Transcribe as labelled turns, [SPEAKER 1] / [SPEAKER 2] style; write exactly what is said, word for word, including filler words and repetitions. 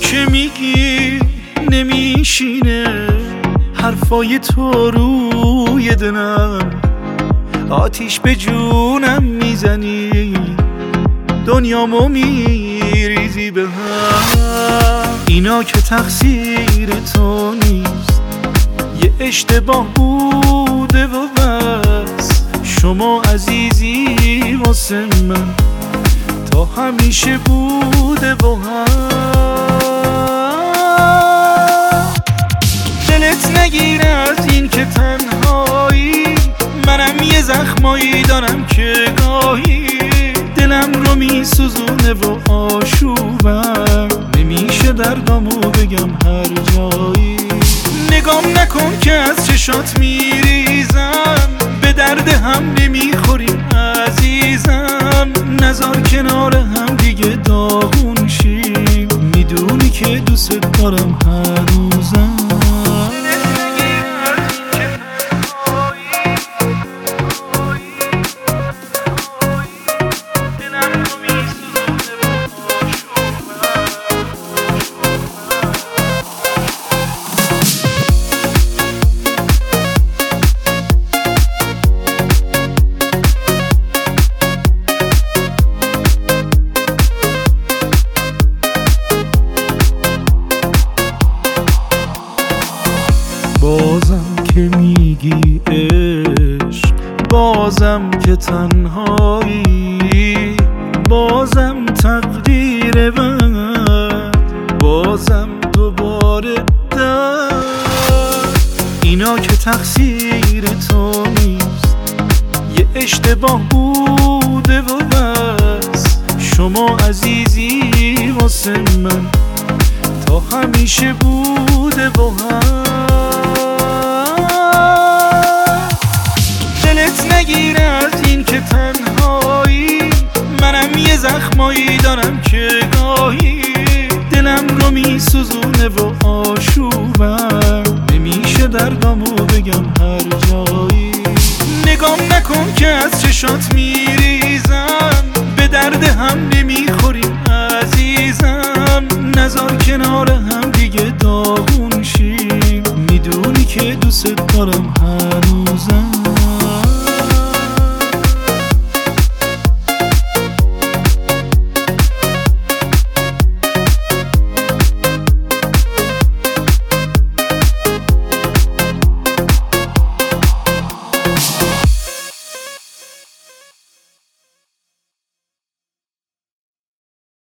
[SPEAKER 1] که میگی نمیشینه حرفای تو روی دلم، آتیش به جونم میزنی دنیامو میریزی به هم. اینا که تقصیر تو نیست، یه اشتباه بوده و بس. شما عزیزی واسه من تا همیشه بوده و هم. دلت نگیره از این که تنهایی، منم یه زخمایی دارم که گاهی دلم رو میسوزونه و آشوبم نمیشه دردامو بگم هر جایی. نگام نکن که از چشات میریزم، به درد هم نمیخوریم عزیزم. نزار کنار هم دیگه داغون شیم، میدونی که دوست دارم هنوزم. بازم که میگی عشق، بازم که تنهایی، بازم تقدیر بد، بازم دوباره درد. اینا که تقصیر تو نیست، یه اشتباه بوده و بس. شما عزیزی واسه من تا همیشه بوده و هم. دلت نگیره از این که تنهایی، منم یه زخمایی دارم که گاهی دلم رو میسوزونه و آشوبم نمیشه دردامو بگم هر جایی. نگام نکن که از چشات میریزم، به درد هم نمیخوریم